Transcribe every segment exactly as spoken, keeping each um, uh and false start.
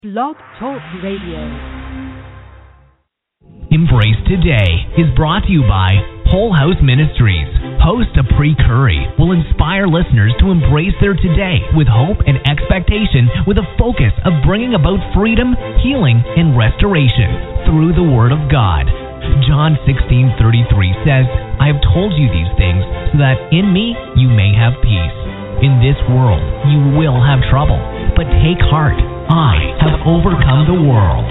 Blog Talk Radio. Embrace Today is brought to you by Whole House Ministries. Host Apri Curry will inspire listeners to embrace their today with hope and expectation, with a focus of bringing about freedom, healing, and restoration through the Word of God. John sixteen thirty-three says, I have told you these things so that in me you may have peace. In this world you will have trouble, but take heart. I have overcome the world.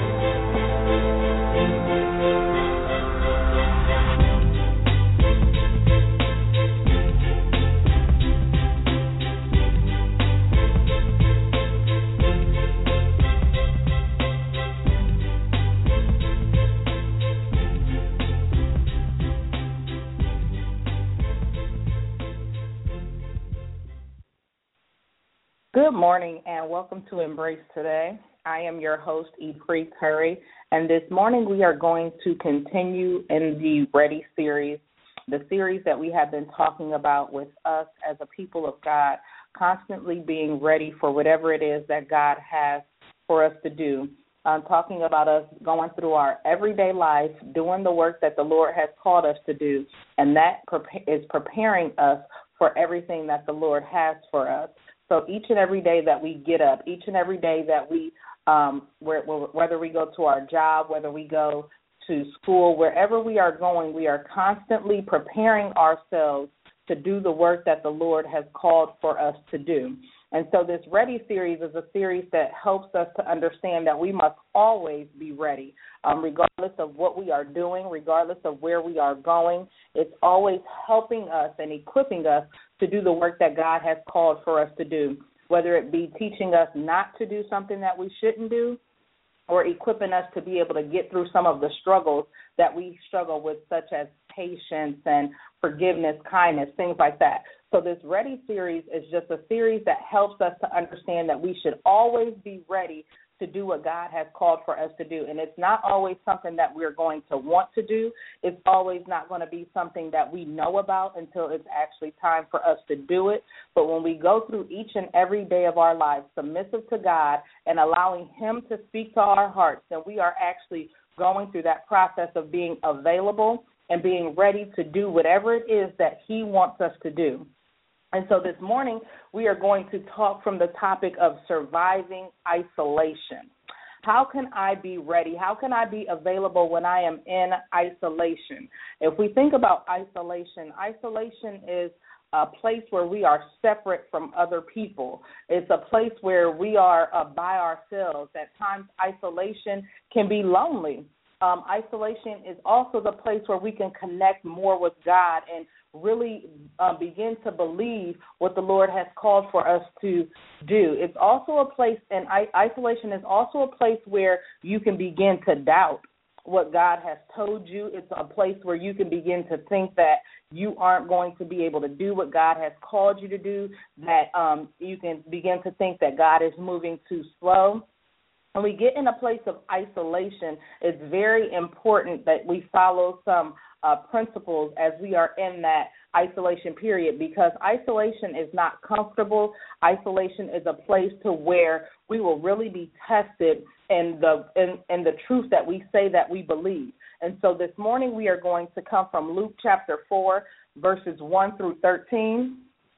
Good morning and welcome to Embrace Today. I am your host, Apri Curry, and this morning we are going to continue in the Ready series, the series that we have been talking about with us as a people of God, constantly being ready for whatever it is that God has for us to do. I'm talking about us going through our everyday life, doing the work that the Lord has called us to do, and that is preparing us for everything that the Lord has for us. So each and every day that we get up, each and every day that we, um, whether we go to our job, whether we go to school, wherever we are going, we are constantly preparing ourselves to do the work that the Lord has called for us to do. And so this Ready series is a series that helps us to understand that we must always be ready, um, regardless of what we are doing, regardless of where we are going. It's always helping us and equipping us to do the work that God has called for us to do, whether it be teaching us not to do something that we shouldn't do, or equipping us to be able to get through some of the struggles that we struggle with, such as patience and forgiveness, kindness, things like that. So this Ready series is just a series that helps us to understand that we should always be ready to do what God has called for us to do. And it's not always something that we're going to want to do. It's always not going to be something that we know about until it's actually time for us to do it. But when we go through each and every day of our lives, submissive to God and allowing Him to speak to our hearts, then we are actually going through that process of being available and being ready to do whatever it is that He wants us to do. And so this morning, we are going to talk from the topic of surviving isolation. How can I be ready? How can I be available when I am in isolation? If we think about isolation, isolation is a place where we are separate from other people. It's a place where we are uh, by ourselves. At times, isolation can be lonely. Um, isolation is also the place where we can connect more with God and really uh, begin to believe what the Lord has called for us to do. It's also a place, and I- isolation is also a place where you can begin to doubt what God has told you. It's a place where you can begin to think that you aren't going to be able to do what God has called you to do, that um, you can begin to think that God is moving too slow. When we get in a place of isolation, it's very important that we follow some uh, principles as we are in that isolation period, because isolation is not comfortable. Isolation is a place to where we will really be tested in the in, in the truth that we say that we believe. And so this morning we are going to come from Luke chapter four, verses one through thirteen.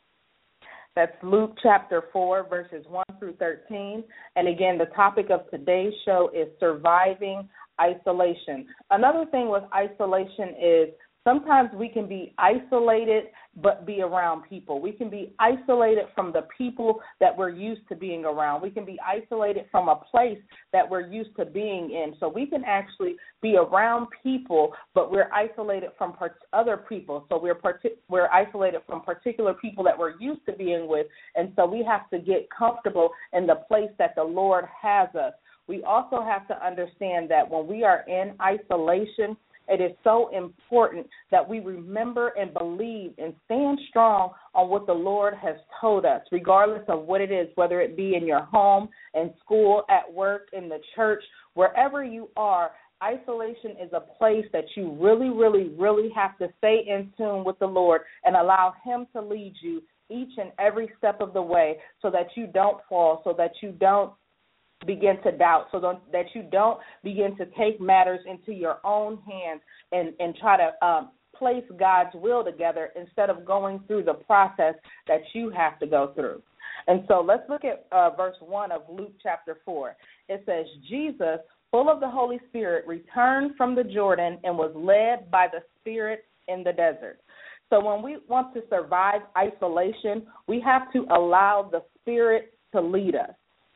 That's Luke chapter four, verses one through thirteen. And again, the topic of today's show is surviving isolation. Another thing with isolation is sometimes we can be isolated but be around people. We can be isolated from the people that we're used to being around. We can be isolated from a place that we're used to being in. So we can actually be around people, but we're isolated from part- other people. So we're partic- we're isolated from particular people that we're used to being with, and so we have to get comfortable in the place that the Lord has us. We also have to understand that when we are in isolation, it is so important that we remember and believe and stand strong on what the Lord has told us, regardless of what it is, whether it be in your home, in school, at work, in the church, wherever you are. Isolation is a place that you really, really, really have to stay in tune with the Lord and allow Him to lead you each and every step of the way so that you don't fall, so that you don't begin to doubt, so don't, that you don't begin to take matters into your own hands and, and try to um, place God's will together instead of going through the process that you have to go through. And so let's look at uh, verse one of Luke chapter four. It says, Jesus, full of the Holy Spirit, returned from the Jordan and was led by the Spirit in the desert. So when we want to survive isolation, we have to allow the Spirit to lead us.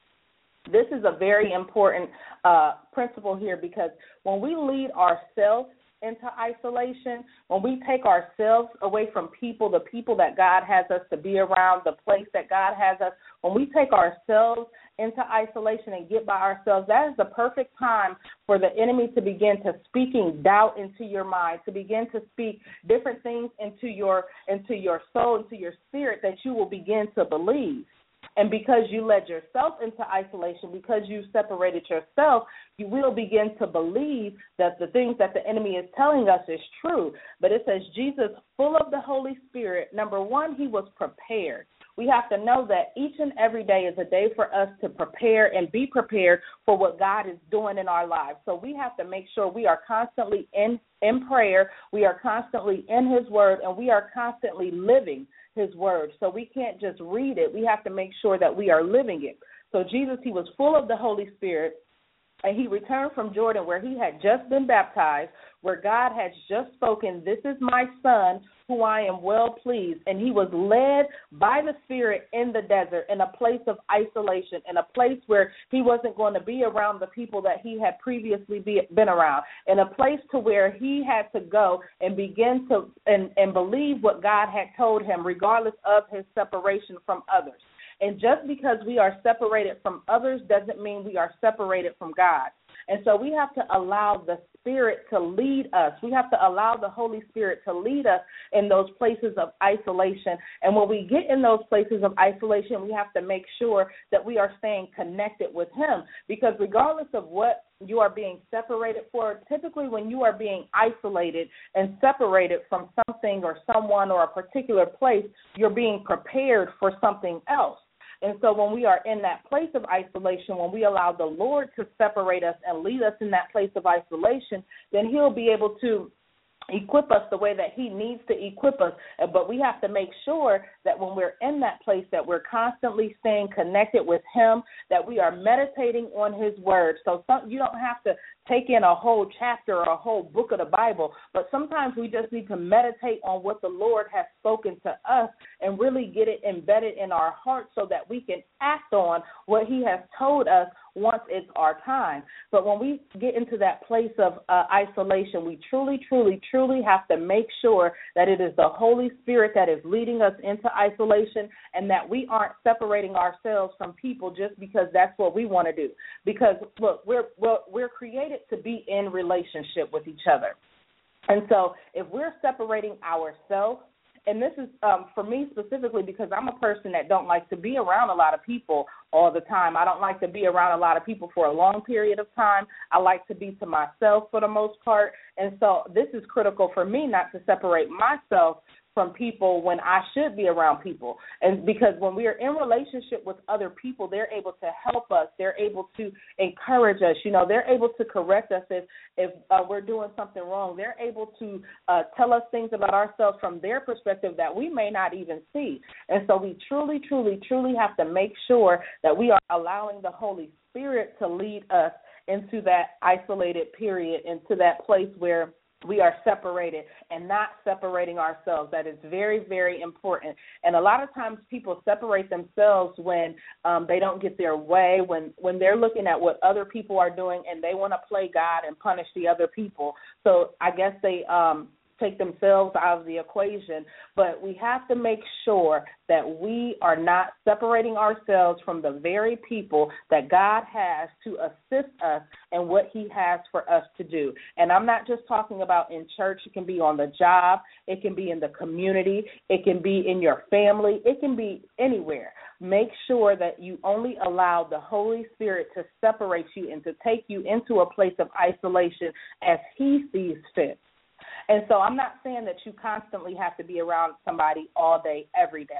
This is a very important uh, principle here, because when we lead ourselves into isolation, when we take ourselves away from people, the people that God has us to be around, the place that God has us, when we take ourselves into isolation and get by ourselves, that is the perfect time for the enemy to begin to speaking doubt into your mind, to begin to speak different things into your into your soul, into your spirit, that you will begin to believe. And because you led yourself into isolation, because you separated yourself, you will begin to believe that the things that the enemy is telling us is true. But it says Jesus, full of the Holy Spirit, number one, he was prepared. We have to know that each and every day is a day for us to prepare and be prepared for what God is doing in our lives. So we have to make sure we are constantly in, in prayer, we are constantly in his word, and we are constantly living his word. So we can't just read it. We have to make sure that we are living it. So Jesus, he was full of the Holy Spirit, and he returned from Jordan, where he had just been baptized, where God had just spoken, this is my son who I am well pleased. And he was led by the Spirit in the desert, in a place of isolation, in a place where he wasn't going to be around the people that he had previously be, been around, in a place to where he had to go and begin to and, and believe what God had told him, regardless of his separation from others. And just because we are separated from others doesn't mean we are separated from God. And so we have to allow the Spirit to lead us. We have to allow the Holy Spirit to lead us in those places of isolation. And when we get in those places of isolation, we have to make sure that we are staying connected with him. Because regardless of what you are being separated for, typically when you are being isolated and separated from something or someone or a particular place, you're being prepared for something else. And so when we are in that place of isolation, when we allow the Lord to separate us and lead us in that place of isolation, then he'll be able to equip us the way that he needs to equip us. But we have to make sure that when we're in that place, that we're constantly staying connected with him, that we are meditating on his word. So some, you don't have to take in a whole chapter or a whole book of the Bible, but sometimes we just need to meditate on what the Lord has spoken to us and really get it embedded in our hearts so that we can act on what he has told us once it's our time. But when we get into that place of uh, isolation, we truly, truly, truly have to make sure that it is the Holy Spirit that is leading us into isolation, and that we aren't separating ourselves from people just because that's what we want to do. Because, look, we're, we're, we're created to be in relationship with each other. And so if we're separating ourselves, and this is um, for me specifically because I'm a person that don't like to be around a lot of people all the time. I don't like to be around a lot of people for a long period of time. I like to be to myself for the most part. And so this is critical for me not to separate myself from people when I should be around people. And because when we are in relationship with other people, they're able to help us. They're able to encourage us. You know, they're able to correct us if, if uh, we're doing something wrong. They're able to uh, tell us things about ourselves from their perspective that we may not even see. And so we truly, truly, truly have to make sure that we are allowing the Holy Spirit to lead us into that isolated period, into that place where we are separated and not separating ourselves. That is very, very important. And a lot of times people separate themselves when um, they don't get their way, when, when they're looking at what other people are doing and they want to play God and punish the other people. So I guess they um, take themselves out of the equation. But we have to make sure that we are not separating ourselves from the very people that God has to assist us in what he has for us to do. And I'm not just talking about in church. It can be on the job. It can be in the community. It can be in your family. It can be anywhere. Make sure that you only allow the Holy Spirit to separate you and to take you into a place of isolation as he sees fit. And so I'm not saying that you constantly have to be around somebody all day, every day.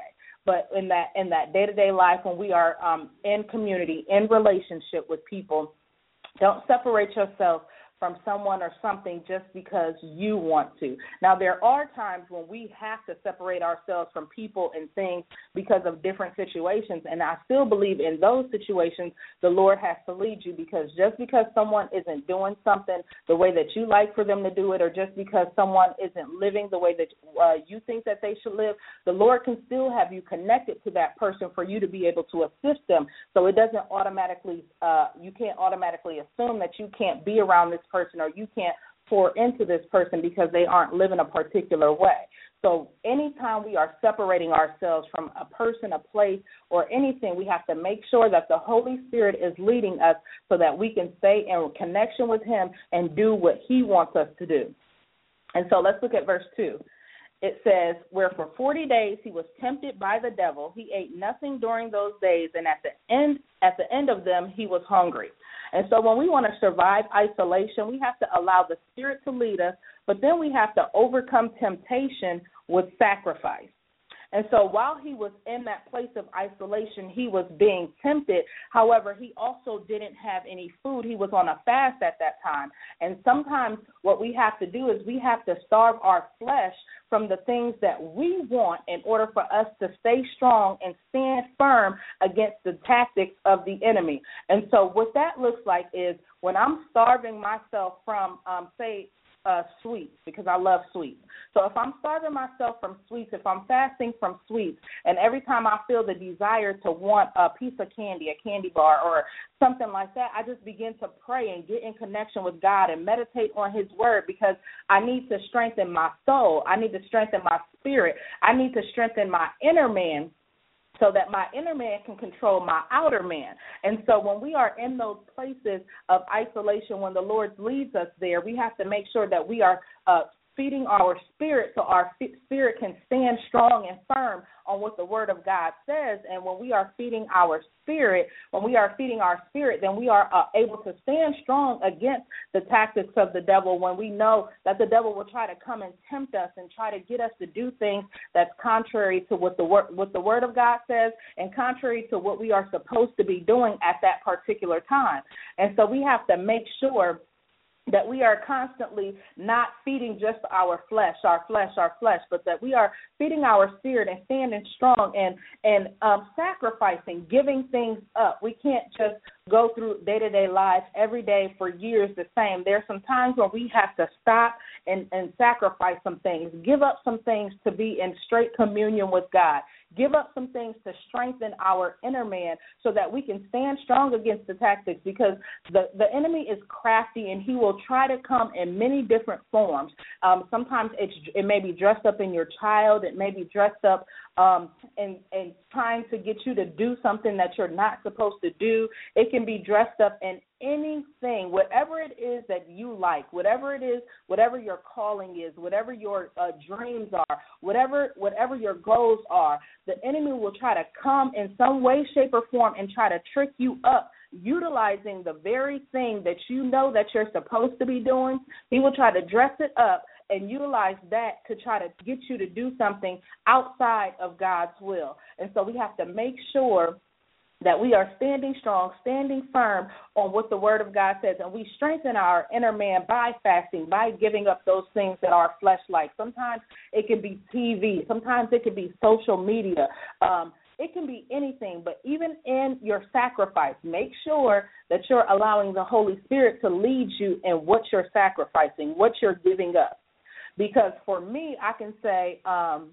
but in that in that day-to-day life when we are um, in community, in relationship with people, don't separate yourself from someone or something just because you want to. Now, there are times when we have to separate ourselves from people and things because of different situations, and I still believe in those situations the Lord has to lead you, because just because someone isn't doing something the way that you like for them to do it, or just because someone isn't living the way that uh, you think that they should live, the Lord can still have you connected to that person for you to be able to assist them. So it doesn't automatically, uh, you can't automatically assume that you can't be around this person or you can't pour into this person because they aren't living a particular way. So anytime we are separating ourselves from a person, a place, or anything, we have to make sure that the Holy Spirit is leading us so that we can stay in connection with him and do what he wants us to do. And so let's look at verse two. It says, where for forty days he was tempted by the devil, he ate nothing during those days, and at the end at the end of them he was hungry. And so when we want to survive isolation, we have to allow the Spirit to lead us, but then we have to overcome temptation with sacrifice. And so while he was in that place of isolation, he was being tempted. However, he also didn't have any food. He was on a fast at that time. And sometimes what we have to do is we have to starve our flesh from the things that we want in order for us to stay strong and stand firm against the tactics of the enemy. And so what that looks like is when I'm starving myself from, um, say, Uh, sweets, because I love sweets. So if I'm starving myself from sweets, if I'm fasting from sweets, and every time I feel the desire to want a piece of candy, a candy bar, or something like that, I just begin to pray and get in connection with God and meditate on his word, because I need to strengthen my soul. I need to strengthen my spirit. I need to strengthen my inner man, so that my inner man can control my outer man. And so when we are in those places of isolation, when the Lord leads us there, we have to make sure that we are uh, feeding our spirit so our spirit can stand strong and firm on what the Word of God says. And when we are feeding our spirit, when we are feeding our spirit, then we are uh, able to stand strong against the tactics of the devil, when we know that the devil will try to come and tempt us and try to get us to do things that's contrary to what the word, what the Word of God says, and contrary to what we are supposed to be doing at that particular time. And so we have to make sure that we are constantly not feeding just our flesh, our flesh, our flesh, but that we are feeding our spirit and standing strong and, and um, sacrificing, giving things up. We can't just go through day-to-day life every day for years the same. There are some times when we have to stop and, and sacrifice some things, give up some things to be in straight communion with God, give up some things to strengthen our inner man so that we can stand strong against the tactics, because the, the enemy is crafty and he will try to come in many different forms. Um, sometimes it's, it may be dressed up in your child. It may be dressed up um, and, and trying to get you to do something that you're not supposed to do. It can be dressed up in anything, whatever it is that you like, whatever it is, whatever your calling is, whatever your uh, dreams are, whatever whatever your goals are, the enemy will try to come in some way, shape, or form and try to trick you up, utilizing the very thing that you know that you're supposed to be doing. He will try to dress it up and utilize that to try to get you to do something outside of God's will. And so we have to make sure that we are standing strong, standing firm on what the Word of God says, and we strengthen our inner man by fasting, by giving up those things that are flesh-like. Sometimes it can be T V. Sometimes it can be social media. Um, it can be anything, but even in your sacrifice, make sure that you're allowing the Holy Spirit to lead you in what you're sacrificing, what you're giving up. Because for me, I can say, um,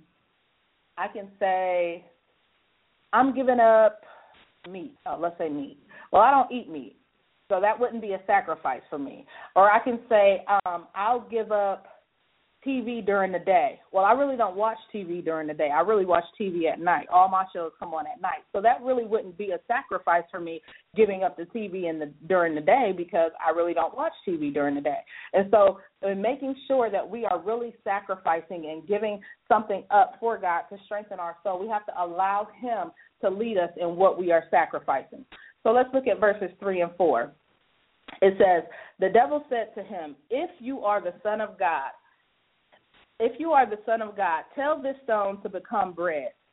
I can say, I'm giving up meat. Oh, let's say meat. Well, I don't eat meat, so that wouldn't be a sacrifice for me. Or I can say, um, I'll give up T V during the day. Well, I really don't watch T V during the day. I really watch T V at night. All my shows come on at night. So that really wouldn't be a sacrifice for me, giving up the T V in the during the day, because I really don't watch T V during the day. And so in making sure that we are really sacrificing and giving something up for God to strengthen our soul, we have to allow him to lead us in what we are sacrificing. So let's look at verses three and four. It says, the devil said to him, if you are the Son of God, If you are the Son of God, tell this stone to become bread.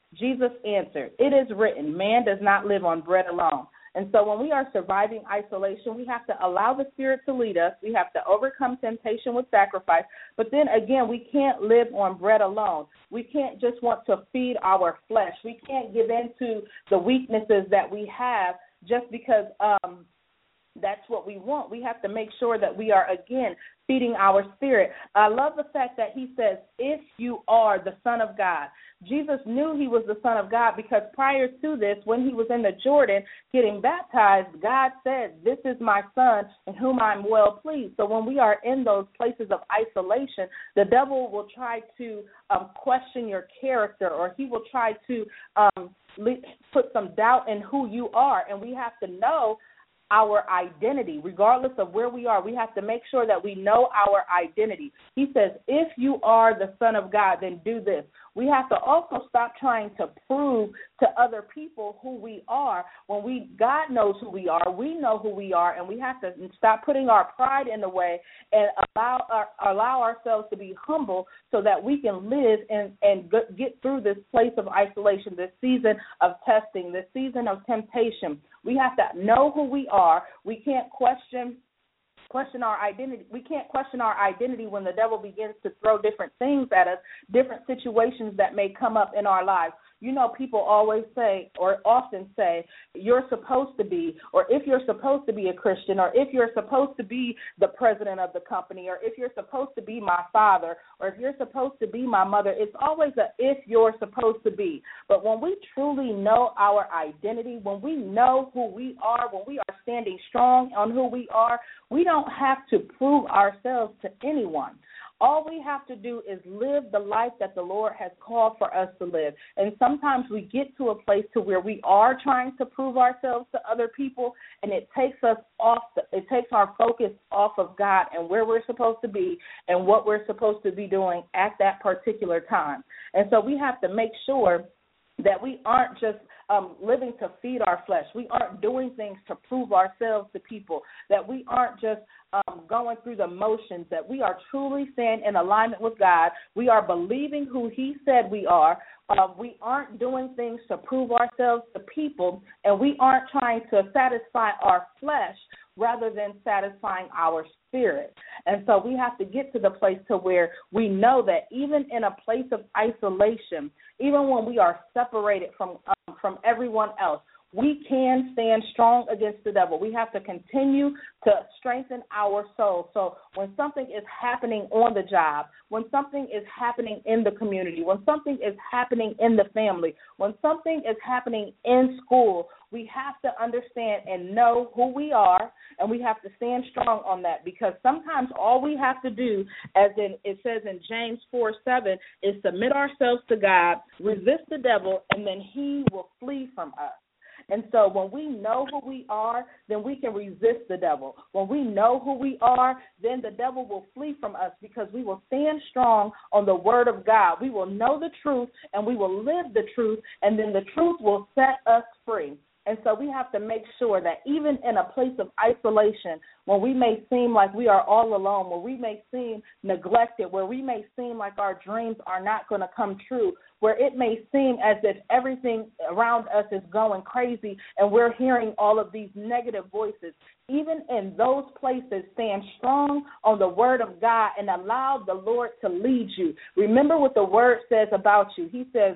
Jesus answered, "It is written, man does not live on bread alone." And so when we are surviving isolation, we have to allow the Spirit to lead us. We have to overcome temptation with sacrifice. But then again, we can't live on bread alone. We can't just want to feed our flesh. We can't give in to the weaknesses that we have just because um, that's what we want. We have to make sure that we are, again, feeding our spirit. I love the fact that he says, if you are the Son of God. Jesus knew he was the Son of God because prior to this, when he was in the Jordan getting baptized, God said, this is my Son in whom I'm well pleased. So when we are in those places of isolation, the devil will try to um, question your character, or he will try to um, put some doubt in who you are. And we have to know our identity, regardless of where we are. We have to make sure that we know our identity. He says, if you are the Son of God, then do this. We have to also stop trying to prove to other people who we are. When we, God knows who we are, we know who we are, and we have to stop putting our pride in the way and allow our, allow ourselves to be humble so that we can live and, and get through this place of isolation, this season of testing, this season of temptation. We have to know who we are. We can't question question our identity. We can't question our identity when the devil begins to throw different things at us, different situations that may come up in our lives. You know, people always say, or often say, you're supposed to be, or if you're supposed to be a Christian, or if you're supposed to be the president of the company, or if you're supposed to be my father, or if you're supposed to be my mother. It's always a if you're supposed to be. But when we truly know our identity, when we know who we are, when we are standing strong on who we are, we don't have to prove ourselves to anyone. All we have to do is live the life that the Lord has called for us to live. And sometimes we get to a place to where we are trying to prove ourselves to other people, and it takes us off, the, it takes our focus off of God and where we're supposed to be and what we're supposed to be doing at that particular time. And so we have to make sure that we aren't just um, living to feed our flesh. We aren't doing things to prove ourselves to people, that we aren't just um, going through the motions, that we are truly staying in alignment with God. We are believing who he said we are. Uh, we aren't doing things to prove ourselves to people, and we aren't trying to satisfy our flesh rather than satisfying our spirit. And so we have to get to the place to where we know that even in a place of isolation, even when we are separated from um, from everyone else, we can stand strong against the devil. We have to continue to strengthen our soul. So when something is happening on the job, when something is happening in the community, when something is happening in the family, when something is happening in school, we have to understand and know who we are, and we have to stand strong on that, because sometimes all we have to do, as in it says in James four seven, is submit ourselves to God, resist the devil, and then he will flee from us. And so when we know who we are, then we can resist the devil. When we know who we are, then the devil will flee from us, because we will stand strong on the word of God. We will know the truth, and we will live the truth, and then the truth will set us free. And so we have to make sure that even in a place of isolation, when we may seem like we are all alone, where we may seem neglected, where we may seem like our dreams are not going to come true, where it may seem as if everything around us is going crazy and we're hearing all of these negative voices, even in those places, stand strong on the word of God and allow the Lord to lead you. Remember what the word says about you. He says,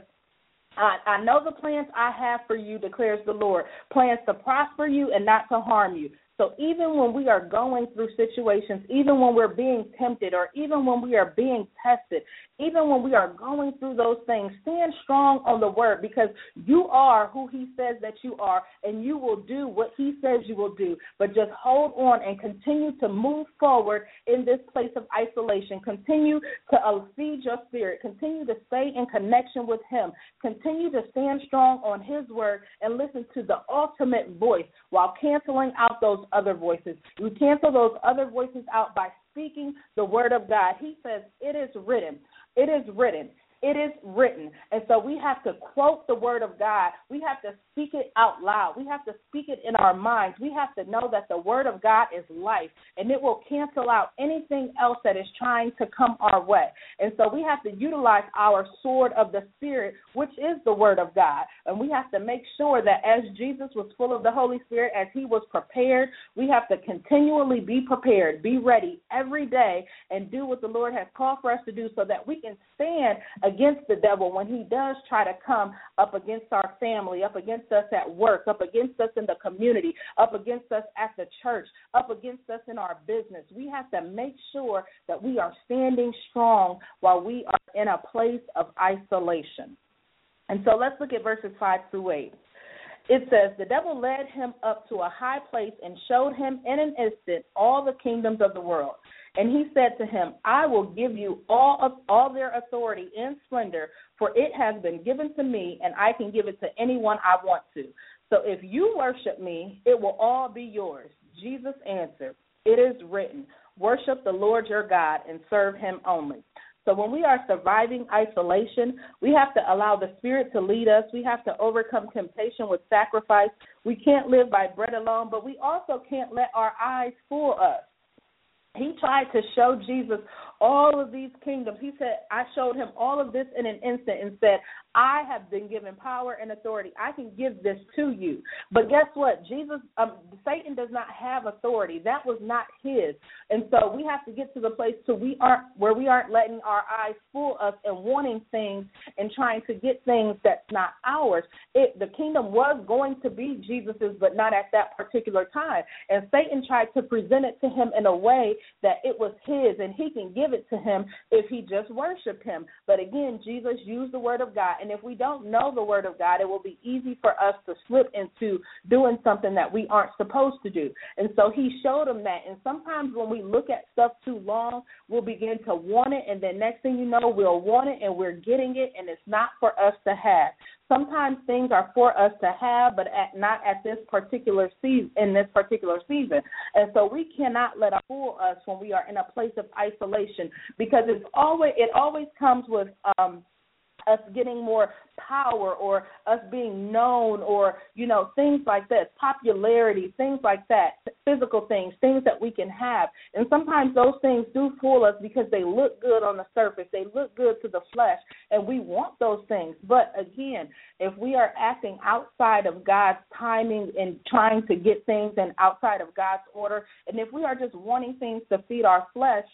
I, I know the plans I have for you, declares the Lord, plans to prosper you and not to harm you. So even when we are going through situations, even when we're being tempted, or even when we are being tested, even when we are going through those things, stand strong on the word, because you are who he says that you are, and you will do what he says you will do. But just hold on and continue to move forward in this place of isolation. Continue to uh, feed your spirit. Continue to stay in connection with him. Continue to stand strong on his word and listen to the ultimate voice while canceling out those other voices. You cancel those other voices out by speaking the word of God. He says, it is written. It is written. It is written. And so we have to quote the word of God. We have to speak it out loud. We have to speak it in our minds. We have to know that the word of God is life, and it will cancel out anything else that is trying to come our way. And so we have to utilize our sword of the Spirit, which is the word of God. And we have to make sure that as Jesus was full of the Holy Spirit, as he was prepared, we have to continually be prepared, be ready every day, and do what the Lord has called for us to do so that we can stand against the devil when he does try to come up against our family, up against us at work, up against us in the community, up against us at the church, up against us in our business. We have to make sure that we are standing strong while we are in a place of isolation. And so let's look at verses five through eight. It says, the devil led him up to a high place and showed him in an instant all the kingdoms of the world. And he said to him, I will give you all of all their authority and splendor, for it has been given to me, and I can give it to anyone I want to. So if you worship me, it will all be yours. Jesus answered, it is written, worship the Lord your God and serve him only. So when we are surviving isolation, we have to allow the Spirit to lead us. We have to overcome temptation with sacrifice. We can't live by bread alone, but we also can't let our eyes fool us. He tried to show Jesus all of these kingdoms. He said, I showed him all of this in an instant and said, I have been given power and authority. I can give this to you. But guess what? Jesus, um, Satan does not have authority. That was not his. And so we have to get to the place to we aren't where we aren't letting our eyes fool us and wanting things and trying to get things that's not ours. It, the kingdom was going to be Jesus's, but not at that particular time. And Satan tried to present it to him in a way that it was his, and he can give it to him if he just worshiped him. But again, Jesus used the word of God, and if we don't know the word of God, it will be easy for us to slip into doing something that we aren't supposed to do. And so he showed him that, and sometimes when we look at stuff too long, we'll begin to want it, and then next thing you know, we'll want it, and we're getting it, and it's not for us to have. Sometimes things are for us to have, but at, not at this particular season, in this particular season. And so we cannot let it fool us when we are in a place of isolation, because it's always it always comes with um, us getting more power or us being known or, you know, things like this, popularity, things like that, physical things, things that we can have. And sometimes those things do fool us because they look good on the surface. They look good to the flesh, and we want those things. But again, if we are acting outside of God's timing and trying to get things and outside of God's order, and if we are just wanting things to feed our flesh,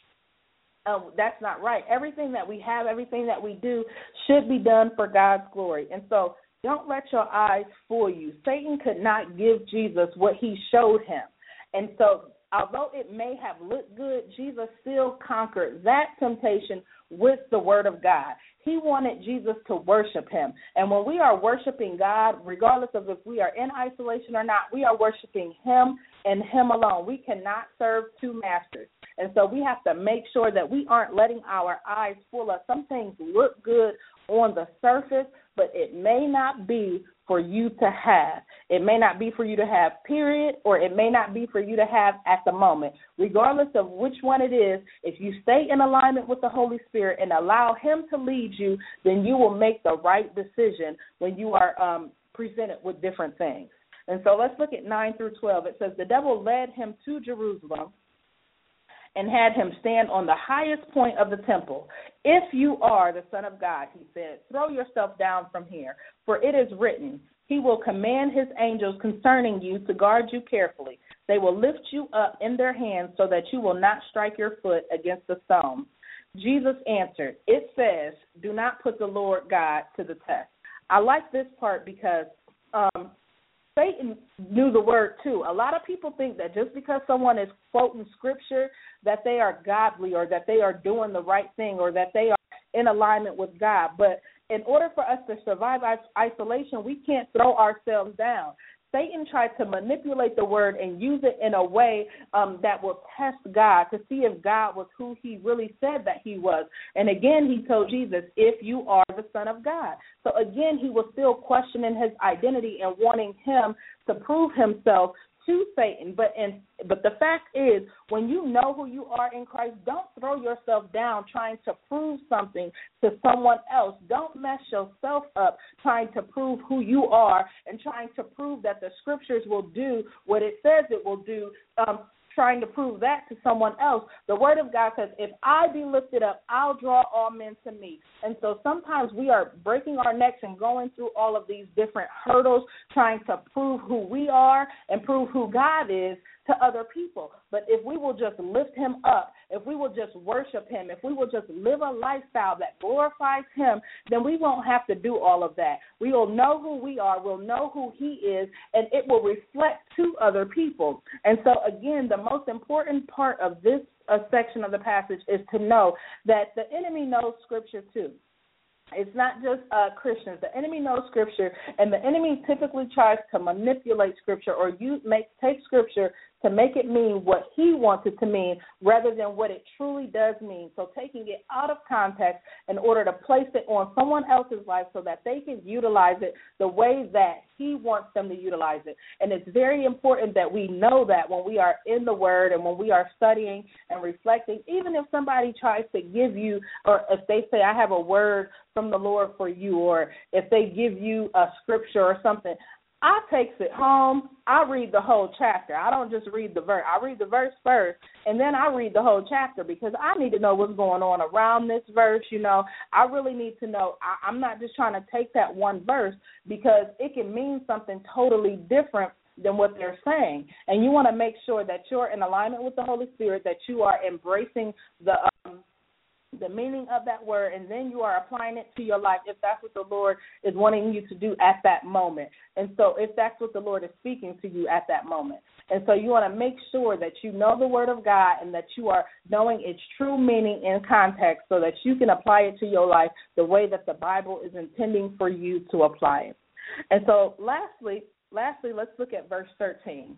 Um, that's not right. Everything that we have, everything that we do should be done for God's glory. And so don't let your eyes fool you. Satan could not give Jesus what he showed him. And so although it may have looked good, Jesus still conquered that temptation with the word of God. He wanted Jesus to worship him. And when we are worshiping God, regardless of if we are in isolation or not, we are worshiping him and him alone. We cannot serve two masters. And so we have to make sure that we aren't letting our eyes fool us. Some things look good on the surface, but it may not be for you to have. It may not be for you to have, period, or it may not be for you to have at the moment. Regardless of which one it is, if you stay in alignment with the Holy Spirit and allow him to lead you, then you will make the right decision when you are um, presented with different things. And so let's look at nine through twelve. It says, the devil led him to Jerusalem and had him stand on the highest point of the temple. If you are the Son of God, he said, throw yourself down from here, for it is written, he will command his angels concerning you to guard you carefully. They will lift you up in their hands so that you will not strike your foot against the stone. Jesus answered, it says, do not put the Lord God to the test. I like this part because um, Satan knew the word too. A lot of people think that just because someone is quoting scripture that they are godly or that they are doing the right thing or that they are in alignment with God. But in order for us to survive isolation, we can't throw ourselves down. Satan tried to manipulate the word and use it in a way um, that will test God to see if God was who he really said that he was. And again, he told Jesus, if you are the Son of God. So again, he was still questioning his identity and wanting him to prove himself to Satan. But in, but the fact is, when you know who you are in Christ, don't throw yourself down trying to prove something to someone else. Don't mess yourself up trying to prove who you are and trying to prove that the scriptures will do what it says it will do, um, trying to prove that to someone else. The word of God says, if I be lifted up, I'll draw all men to me. And so sometimes we are breaking our necks and going through all of these different hurdles, trying to prove who we are and prove who God is to other people. But if we will just lift him up, if we will just worship him, if we will just live a lifestyle that glorifies him, then we won't have to do all of that. We will know who we are, we'll know who he is, and it will reflect to other people. And so, again, the most important part of this uh, section of the passage is to know that the enemy knows Scripture too. It's not just uh, Christians. The enemy knows Scripture, and the enemy typically tries to manipulate Scripture or use, make, take Scripture to make it mean what he wants it to mean rather than what it truly does mean. So taking it out of context in order to place it on someone else's life so that they can utilize it the way that he wants them to utilize it. And it's very important that we know that when we are in the Word and when we are studying and reflecting, even if somebody tries to give you, or if they say, I have a word from the Lord for you, or if they give you a scripture or something, I takes it home, I read the whole chapter. I don't just read the verse. I read the verse first, and then I read the whole chapter because I need to know what's going on around this verse, you know. I really need to know. I, I'm not just trying to take that one verse because it can mean something totally different than what they're saying. And you want to make sure that you're in alignment with the Holy Spirit, that you are embracing the um, the meaning of that word, and then you are applying it to your life if that's what the Lord is wanting you to do at that moment. And so if that's what the Lord is speaking to you at that moment. And so you want to make sure that you know the word of God and that you are knowing its true meaning in context so that you can apply it to your life the way that the Bible is intending for you to apply it. And so lastly, lastly, let's look at verse thirteen.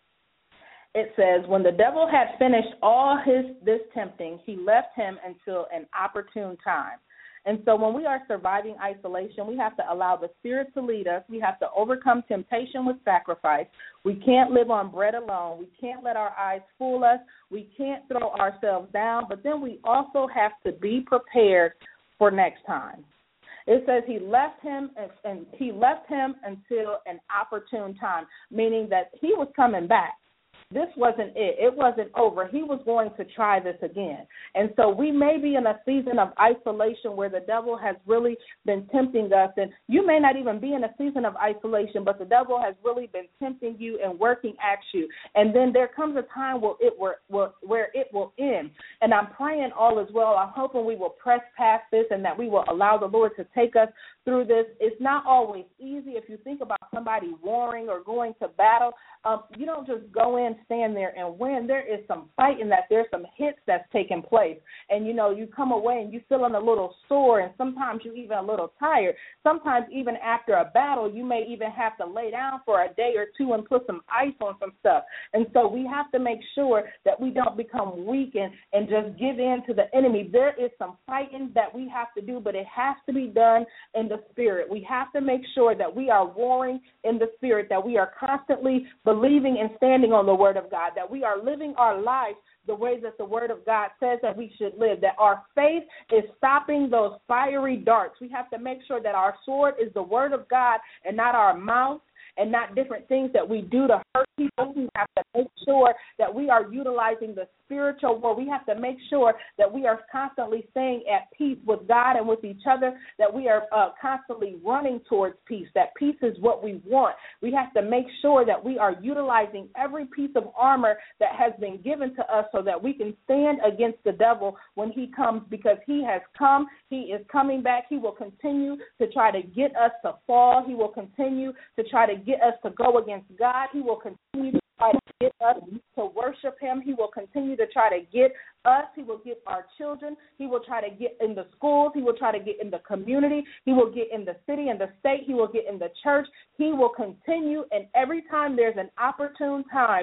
It says, when the devil had finished all his this tempting, he left him until an opportune time. And so when we are surviving isolation, we have to allow the Spirit to lead us. We have to overcome temptation with sacrifice. We can't live on bread alone. We can't let our eyes fool us. We can't throw ourselves down. But then we also have to be prepared for next time. It says he left him and, and he left him until an opportune time, meaning that he was coming back. This wasn't it. It wasn't over. He was going to try this again. And so we may be in a season of isolation where the devil has really been tempting us. And you may not even be in a season of isolation, but the devil has really been tempting you and working at you. And then there comes a time where it, where, where it will end. And I'm praying all is well. I'm hoping we will press past this and that we will allow the Lord to take us through this. It's not always easy. If you think about somebody warring or going to battle, um, you don't just go in, stand there and win. There is some fighting, that there's some hits that's taking place. And, you know, you come away and you feeling a little sore, and sometimes you even a little tired. Sometimes even after a battle, you may even have to lay down for a day or two and put some ice on some stuff. And so we have to make sure that we don't become weak and, and just give in to the enemy. There is some fighting that we have to do, but it has to be done in the Spirit. We have to make sure that we are warring in the Spirit, that we are constantly believing and standing on the Word of God, that we are living our lives the way that the Word of God says that we should live, that our faith is stopping those fiery darts. We have to make sure that our sword is the Word of God and not our mouth and not different things that we do to hurt people. We have to make sure that we are utilizing the spiritual war. We have to make sure that we are constantly staying at peace with God and with each other, that we are uh, constantly running towards peace, that peace is what we want. We have to make sure that we are utilizing every piece of armor that has been given to us so that we can stand against the devil when he comes, because he has come. He is coming back. He will continue to try to get us to fall. He will continue to try to get us to go against God. He will continue to try to get us to worship him. He will continue to try to get us. He will get our children. He will try to get in the schools. He will try to get in the community. He will get in the city and the state. He will get in the church. He will continue, and every time there's an opportune time,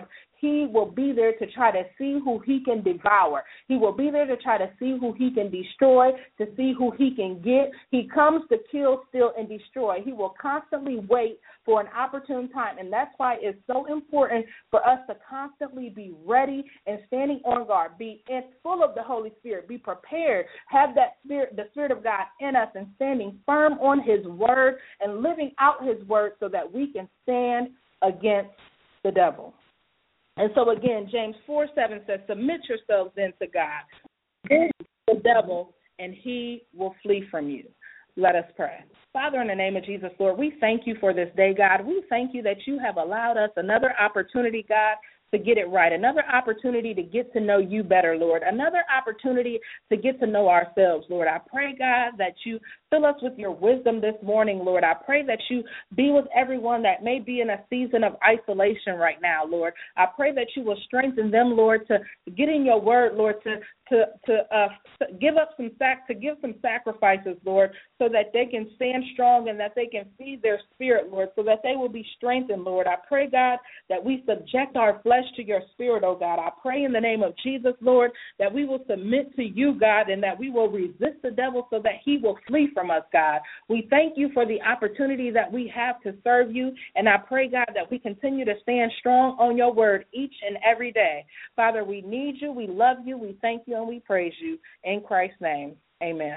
he will be there to try to see who he can devour. He will be there to try to see who he can destroy, to see who he can get. He comes to kill, steal, and destroy. He will constantly wait for an opportune time, and that's why it's so important for us to constantly be ready and standing on guard, be in, full of the Holy Spirit, be prepared, have that spirit, the Spirit of God in us, and standing firm on his word and living out his word so that we can stand against the devil. And so again, James four seven says, submit yourselves then to God, resist the devil, and he will flee from you. Let us pray. Father, in the name of Jesus, Lord, we thank you for this day, God. We thank you that you have allowed us another opportunity, God, to get it right, another opportunity to get to know you better, Lord, another opportunity to get to know ourselves, Lord. I pray, God, that you fill us with your wisdom this morning, Lord. I pray that you be with everyone that may be in a season of isolation right now, Lord. I pray that you will strengthen them, Lord, to get in your word, Lord, to to to uh, give up some sac to give some sacrifices, Lord, so that they can stand strong and that they can feed their spirit, Lord, so that they will be strengthened, Lord. I pray, God, that we subject our flesh to your spirit, oh God. I pray in the name of Jesus, Lord, that we will submit to you, God, and that we will resist the devil so that he will flee from us, God. We thank you for the opportunity that we have to serve you, and I pray, God, that we continue to stand strong on your word each and every day. Father, we need you, we love you, we thank you, and we praise you. In Christ's name, amen.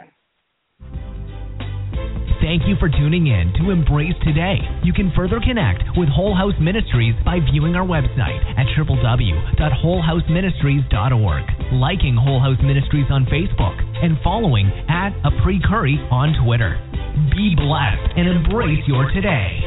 Thank you for tuning in to Embrace Today. You can further connect with Whole House Ministries by viewing our website at w w w dot whole house ministries dot org, liking Whole House Ministries on Facebook, and following at Apri Curry on Twitter. Be blessed and embrace your today.